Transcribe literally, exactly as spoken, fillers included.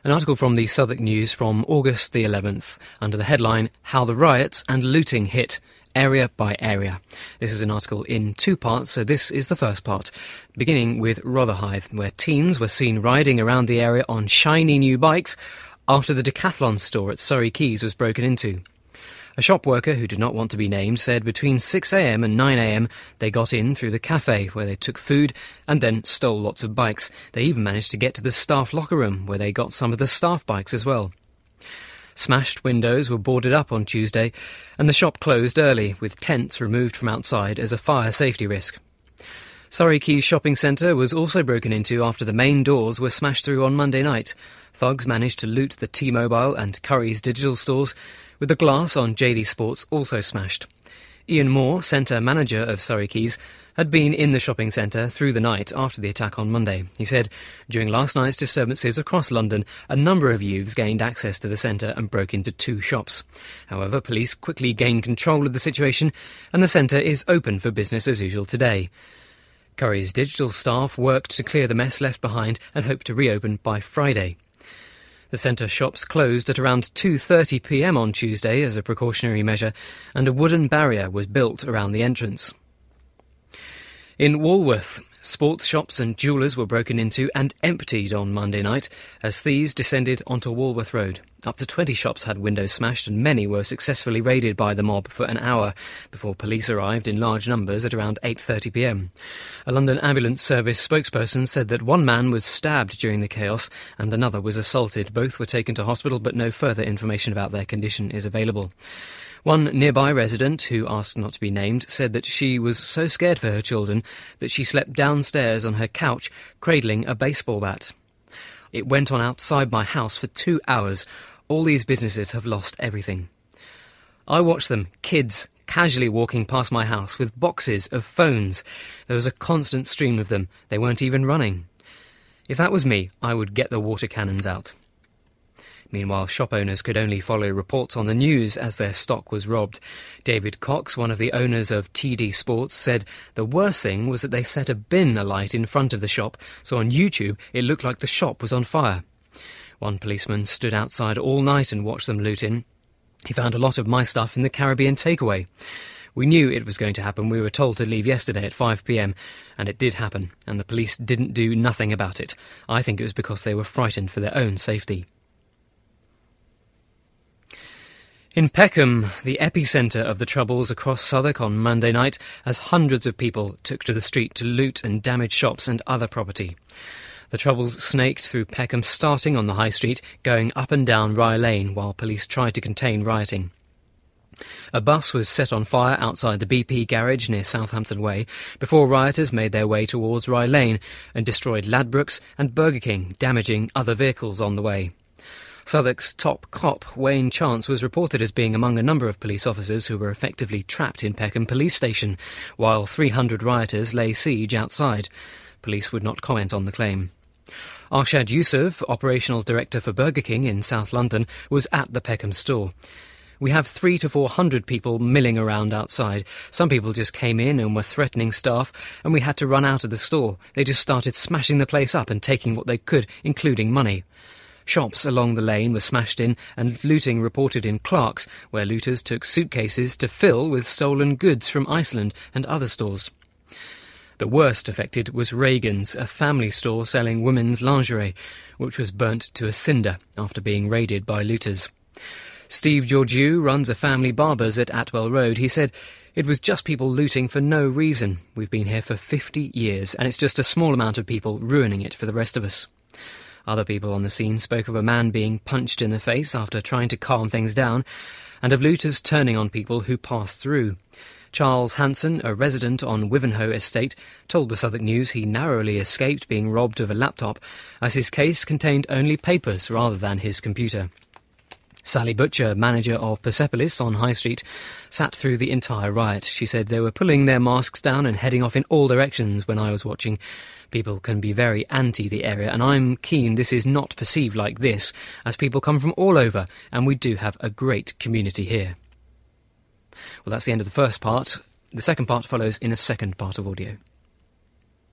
An article from the Southwark News from August the eleventh, under the headline, How the Riots and Looting Hit, Area by Area. This is an article in two parts, so this is the first part, beginning with Rotherhithe, where teens were seen riding around the area on shiny new bikes after the Decathlon store at Surrey Quays was broken into. A shop worker who did not want to be named said between six a m and nine a m they got in through the cafe where they took food and then stole lots of bikes. They even managed to get to the staff locker room where they got some of the staff bikes as well. Smashed windows were boarded up on Tuesday and the shop closed early with tents removed from outside as a fire safety risk. Surrey Quays Shopping Centre was also broken into after the main doors were smashed through on Monday night. Thugs managed to loot the T-Mobile and Curry's digital stores, with the glass on J D Sports also smashed. Ian Moore, centre manager of Surrey Quays, had been in the shopping centre through the night after the attack on Monday. He said, during last night's disturbances across London, a number of youths gained access to the centre and broke into two shops. However, police quickly gained control of the situation and the centre is open for business as usual today. Curry's digital staff worked to clear the mess left behind and hope to reopen by Friday. The centre shops closed at around two thirty p m on Tuesday as a precautionary measure, and a wooden barrier was built around the entrance. In Walworth, sports shops and jewellers were broken into and emptied on Monday night as thieves descended onto Walworth Road. Up to twenty shops had windows smashed and many were successfully raided by the mob for an hour before police arrived in large numbers at around eight thirty p m. A London Ambulance Service spokesperson said that one man was stabbed during the chaos and another was assaulted. Both were taken to hospital, but no further information about their condition is available. One nearby resident, who asked not to be named, said that she was so scared for her children that she slept downstairs on her couch, cradling a baseball bat. It went on outside my house for two hours. All these businesses have lost everything. I watched them, kids, casually walking past my house with boxes of phones. There was a constant stream of them. They weren't even running. If that was me, I would get the water cannons out. Meanwhile, shop owners could only follow reports on the news as their stock was robbed. David Cox, one of the owners of T D Sports, said the worst thing was that they set a bin alight in front of the shop, so on YouTube it looked like the shop was on fire. One policeman stood outside all night and watched them loot in. He found a lot of my stuff in the Caribbean takeaway. We knew it was going to happen. We were told to leave yesterday at five p m, and it did happen, and the police didn't do nothing about it. I think it was because they were frightened for their own safety. In Peckham, the epicentre of the Troubles across Southwark on Monday night, as hundreds of people took to the street to loot and damage shops and other property. The Troubles snaked through Peckham, starting on the High Street, going up and down Rye Lane while police tried to contain rioting. A bus was set on fire outside the B P garage near Southampton Way before rioters made their way towards Rye Lane and destroyed Ladbrokes and Burger King, damaging other vehicles on the way. Southwark's top cop, Wayne Chance, was reported as being among a number of police officers who were effectively trapped in Peckham Police Station, while three hundred rioters lay siege outside. Police would not comment on the claim. Arshad Yusuf, operational director for Burger King in South London, was at the Peckham store. We have three to four hundred people milling around outside. Some people just came in and were threatening staff, and we had to run out of the store. They just started smashing the place up and taking what they could, including money. Shops along the lane were smashed in and looting reported in Clark's, where looters took suitcases to fill with stolen goods from Iceland and other stores. The worst affected was Reagan's, a family store selling women's lingerie, which was burnt to a cinder after being raided by looters. Steve Georgiou runs a family barber's at Atwell Road. He said, "It was just people looting for no reason. We've been here for fifty years, and it's just a small amount of people ruining it for the rest of us." Other people on the scene spoke of a man being punched in the face after trying to calm things down, and of looters turning on people who passed through. Charles Hanson, a resident on Wivenhoe Estate, told the Southwark News he narrowly escaped being robbed of a laptop, as his case contained only papers rather than his computer. Sally Butcher, manager of Persepolis on High Street, sat through the entire riot. She said they were pulling their masks down and heading off in all directions when I was watching. People can be very anti the area, and I'm keen this is not perceived like this, as people come from all over, and we do have a great community here. Well, that's the end of the first part. The second part follows in a second part of audio.